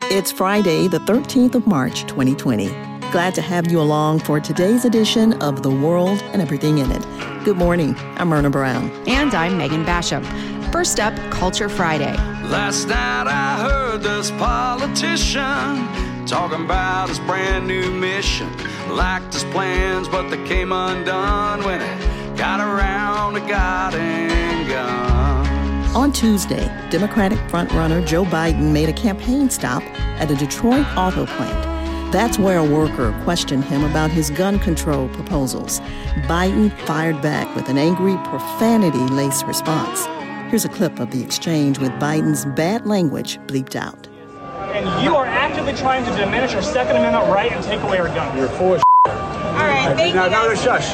It's Friday, the 13th of March, 2020. Glad to have you along for today's edition of The World and Everything in It. Good morning. I'm Myrna Brown. And I'm Megan Basham. First up, Culture Friday. Last night I heard this politician talking about his brand new mission. Liked his plans, but they came undone when it got around to God and guns. On Tuesday, Democratic frontrunner Joe Biden made a campaign stop at a Detroit auto plant. That's where a worker questioned him about his gun control proposals. Biden fired back with an angry, profanity-laced response. Here's a clip of the exchange with Biden's bad language bleeped out. And you are actively trying to diminish our Second Amendment right and take away our guns. You're full of All right, thank you. No, shush.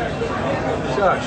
Shush.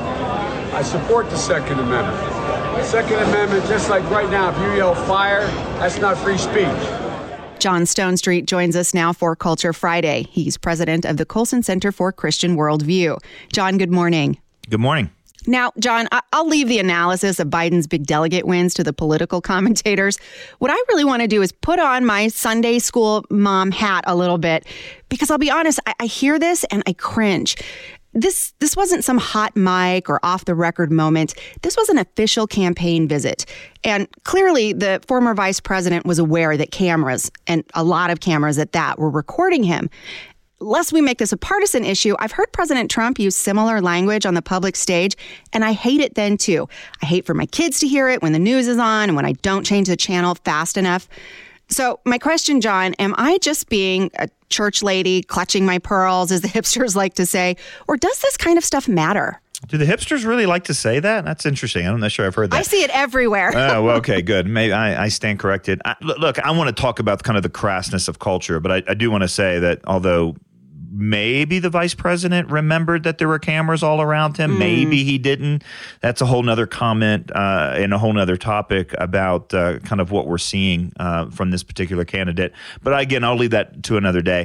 I support the Second Amendment. The Second Amendment, just like right now, if you yell fire, that's not free speech. John Stonestreet joins us now for Culture Friday. He's president of the Colson Center for Christian Worldview. John, good morning. Good morning. Now, John, I'll leave the analysis of Biden's big delegate wins to the political commentators. What I really want to do is put on my Sunday school mom hat a little bit, because I'll be honest, I hear this and I cringe. This wasn't some hot mic or off-the-record moment. This was an official campaign visit. And clearly, the former vice president was aware that cameras, and a lot of cameras at that, were recording him. Lest we make this a partisan issue, I've heard President Trump use similar language on the public stage, and I hate it then, too. I hate for my kids to hear it when the news is on and when I don't change the channel fast enough. So my question, John, am I just being a church lady clutching my pearls, as the hipsters like to say, or does this kind of stuff matter? Do the hipsters really like to say that? That's interesting. I'm not sure I've heard that. I see it everywhere. Oh, well, okay, good. Maybe I stand corrected. Look, I want to talk about kind of the crassness of culture, but I do want to say that although maybe the vice president remembered that there were cameras all around him. Maybe he didn't. That's a whole nother comment and a whole nother topic about kind of what we're seeing from this particular candidate. But again, I'll leave that to another day.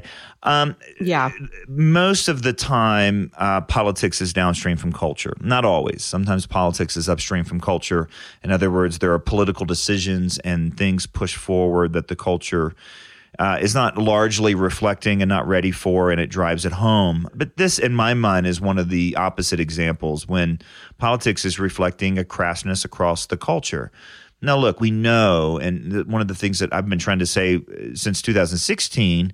Most of the time, politics is downstream from culture. Not always. Sometimes politics is upstream from culture. In other words, there are political decisions and things pushed forward that the culture is not largely reflecting and not ready for, and it drives it home. But this, in my mind, is one of the opposite examples when politics is reflecting a crassness across the culture. Now, look, we know, and one of the things that I've been trying to say since 2016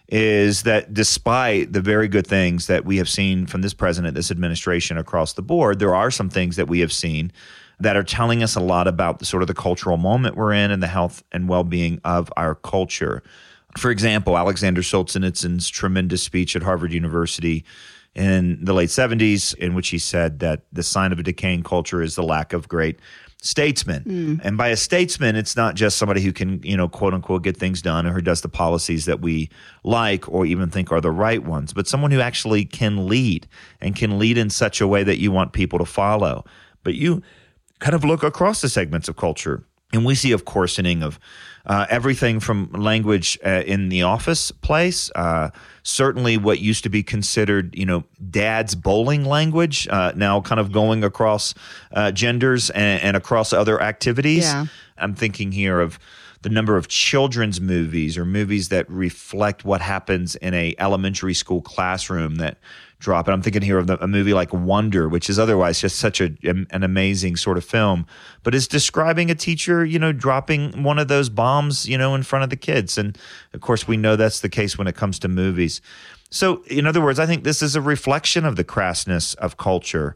is that despite the very good things that we have seen from this president, this administration across the board, there are some things that we have seen that are telling us a lot about the sort of the cultural moment we're in and the health and well-being of our culture. For example, Alexander Solzhenitsyn's tremendous speech at Harvard University in the late 70s, in which he said that the sign of a decaying culture is the lack of great statesmen. And by a statesman, it's not just somebody who can, quote unquote, get things done or who does the policies that we like or even think are the right ones, but someone who actually can lead and can lead in such a way that you want people to follow. But you kind of look across the segments of culture, and we see, of coarsening of everything from language in the office place, certainly what used to be considered, dad's bowling language, now kind of going across genders and across other activities. Yeah. I'm thinking here of the number of children's movies or movies that reflect what happens in a elementary school classroom that drop. And I'm thinking here of a movie like Wonder, which is otherwise just such an amazing sort of film, but is describing a teacher, dropping one of those bombs, in front of the kids. And of course, we know that's the case when it comes to movies. So in other words, I think this is a reflection of the crassness of culture.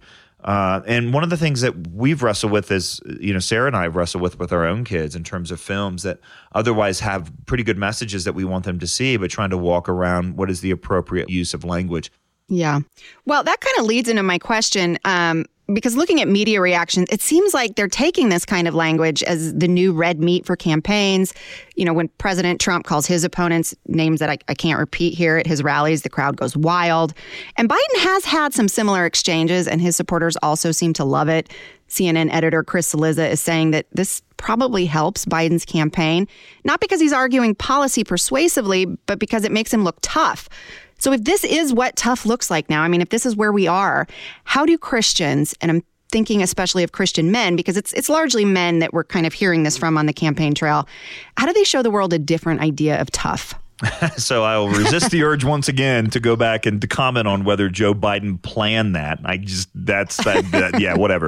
And one of the things that we've wrestled with is, Sarah and I have wrestled with our own kids in terms of films that otherwise have pretty good messages that we want them to see, but trying to walk around what is the appropriate use of language. Yeah. Well, that kind of leads into my question, because looking at media reactions, it seems like they're taking this kind of language as the new red meat for campaigns. When President Trump calls his opponents names that I can't repeat here at his rallies, the crowd goes wild. And Biden has had some similar exchanges, and his supporters also seem to love it. CNN editor Chris Cillizza is saying that this probably helps Biden's campaign, not because he's arguing policy persuasively, but because it makes him look tough. So if this is what tough looks like now, if this is where we are, how do Christians, and I'm thinking especially of Christian men, because it's largely men that we're kind of hearing this from on the campaign trail. How do they show the world a different idea of tough? So I'll resist the urge once again to go back and to comment on whether Joe Biden planned that. Yeah, whatever.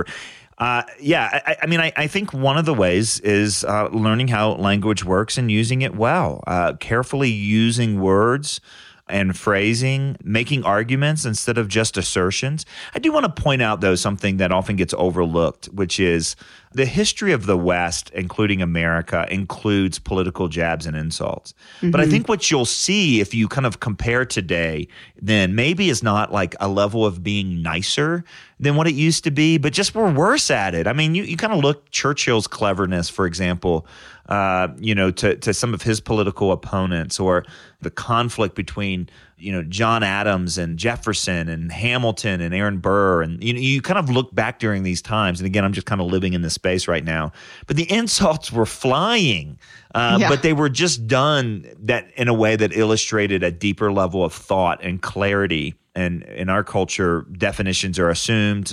I think one of the ways is learning how language works and using it well, carefully using words and phrasing, making arguments instead of just assertions. I do want to point out, though, something that often gets overlooked, which is the history of the West, including America, includes political jabs and insults. Mm-hmm. But I think what you'll see if you kind of compare today, then maybe is not like a level of being nicer than what it used to be, but just we're worse at it. I mean, you kind of look Churchill's cleverness, for example, to some of his political opponents, or the conflict between, John Adams and Jefferson and Hamilton and Aaron Burr. And you kind of look back during these times. And again, I'm just kind of living in this space right now. But the insults were flying, but they were just done that in a way that illustrated a deeper level of thought and clarity. And in our culture, definitions are assumed,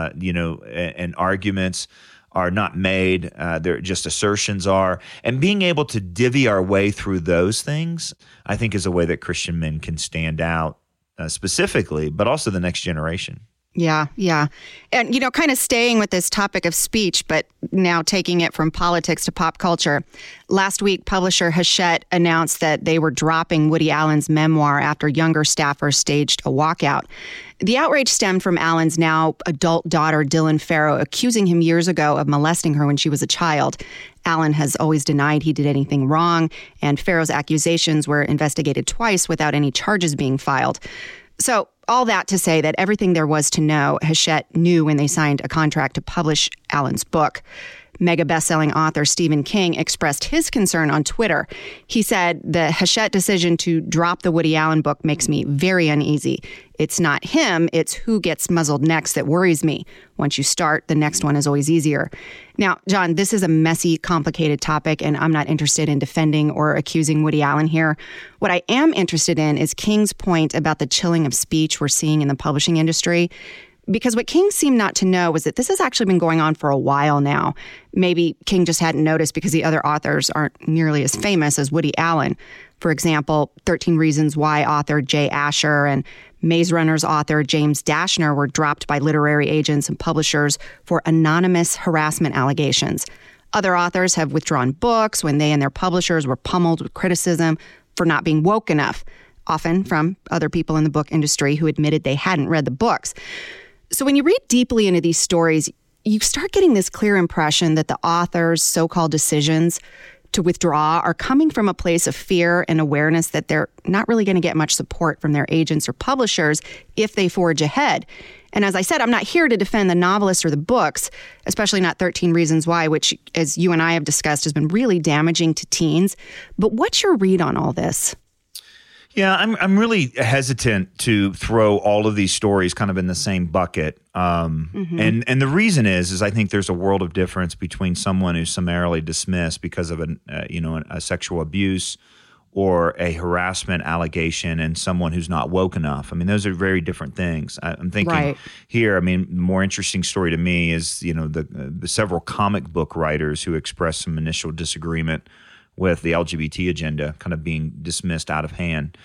and arguments are not made. They're just assertions are. And being able to divvy our way through those things, I think, is a way that Christian men can stand out specifically, but also the next generation. Yeah. And, kind of staying with this topic of speech, but now taking it from politics to pop culture. Last week, publisher Hachette announced that they were dropping Woody Allen's memoir after younger staffers staged a walkout. The outrage stemmed from Allen's now adult daughter, Dylan Farrow, accusing him years ago of molesting her when she was a child. Allen has always denied he did anything wrong, and Farrow's accusations were investigated twice without any charges being filed. So all that to say that everything there was to know, Hachette knew when they signed a contract to publish Allen's book. Mega best-selling author Stephen King expressed his concern on Twitter. He said, the Hachette decision to drop the Woody Allen book makes me very uneasy. It's not him, it's who gets muzzled next that worries me. Once you start, the next one is always easier. Now, John, this is a messy, complicated topic, and I'm not interested in defending or accusing Woody Allen here. What I am interested in is King's point about the chilling of speech we're seeing in the publishing industry. Because what King seemed not to know was that this has actually been going on for a while now. Maybe King just hadn't noticed because the other authors aren't nearly as famous as Woody Allen. For example, 13 Reasons Why author Jay Asher and Maze Runner's author James Dashner were dropped by literary agents and publishers for anonymous harassment allegations. Other authors have withdrawn books when they and their publishers were pummeled with criticism for not being woke enough, often from other people in the book industry who admitted they hadn't read the books. So when you read deeply into these stories, you start getting this clear impression that the author's so-called decisions to withdraw are coming from a place of fear and awareness that they're not really going to get much support from their agents or publishers if they forge ahead. And as I said, I'm not here to defend the novelists or the books, especially not 13 Reasons Why, which, as you and I have discussed, has been really damaging to teens. But what's your read on all this? Yeah, I'm really hesitant to throw all of these stories kind of in the same bucket, and the reason is I think there's a world of difference between someone who's summarily dismissed because of a sexual abuse or a harassment allegation and someone who's not woke enough. I mean, those are very different things. I'm thinking here. I mean, the more interesting story to me is the several comic book writers who expressed some initial disagreement with the LGBT agenda kind of being dismissed out of hand.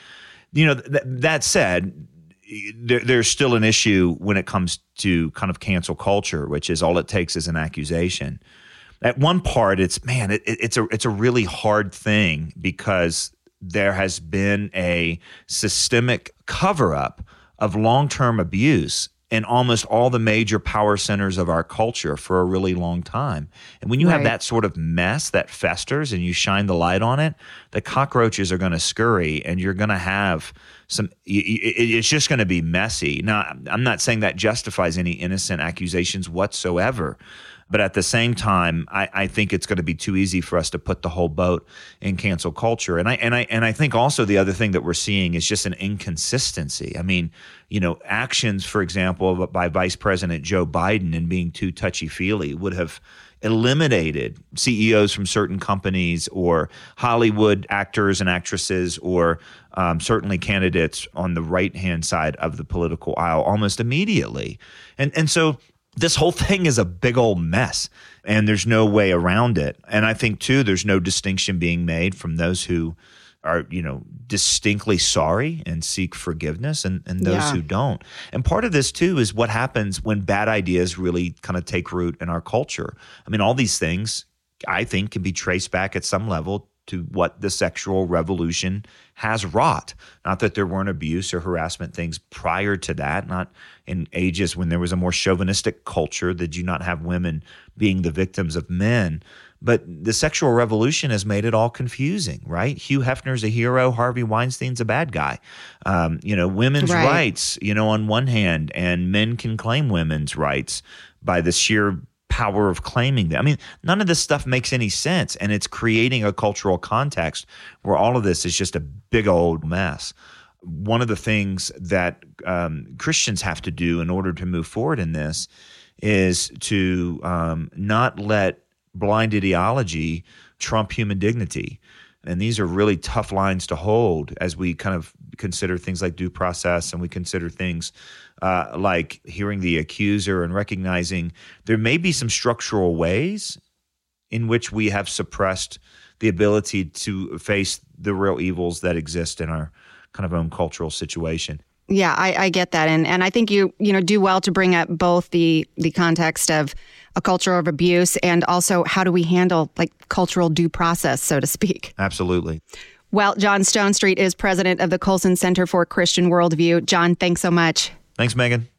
That said, there's still an issue when it comes to kind of cancel culture, which is all it takes is an accusation. At one part, it's a really hard thing because there has been a systemic cover-up of long-term abuse in almost all the major power centers of our culture for a really long time. And when you have that sort of mess that festers and you shine the light on it, the cockroaches are going to scurry and you're going to have it's just going to be messy. Now, I'm not saying that justifies any innocent accusations whatsoever. But at the same time, I think it's going to be too easy for us to put the whole boat in cancel culture. And I think also the other thing that we're seeing is just an inconsistency. I mean, actions, for example, by Vice President Joe Biden in being too touchy-feely would have eliminated CEOs from certain companies or Hollywood actors and actresses or certainly candidates on the right-hand side of the political aisle almost immediately. And so this whole thing is a big old mess, and there's no way around it. And I think, too, there's no distinction being made from those who are, distinctly sorry and seek forgiveness and those who don't. And part of this, too, is what happens when bad ideas really kind of take root in our culture. I mean, all these things, I think, can be traced back at some level to what the sexual revolution has wrought. Not that there weren't abuse or harassment things prior to that, not in ages when there was a more chauvinistic culture that you not have women being the victims of men. But the sexual revolution has made it all confusing, right? Hugh Hefner's a hero. Harvey Weinstein's a bad guy. Women's rights, on one hand, and men can claim women's rights by the sheer power of claiming them. I mean, none of this stuff makes any sense, and it's creating a cultural context where all of this is just a big old mess. One of the things that Christians have to do in order to move forward in this is to not let blind ideology trump human dignity. And these are really tough lines to hold as we kind of consider things like due process, and we consider things like hearing the accuser and recognizing there may be some structural ways in which we have suppressed the ability to face the real evils that exist in our kind of own cultural situation. Yeah, I get that. And I think you do well to bring up both the context of a culture of abuse and also how do we handle like cultural due process, so to speak. Absolutely. Well, John Stonestreet is president of the Colson Center for Christian Worldview. John, thanks so much. Thanks, Megan.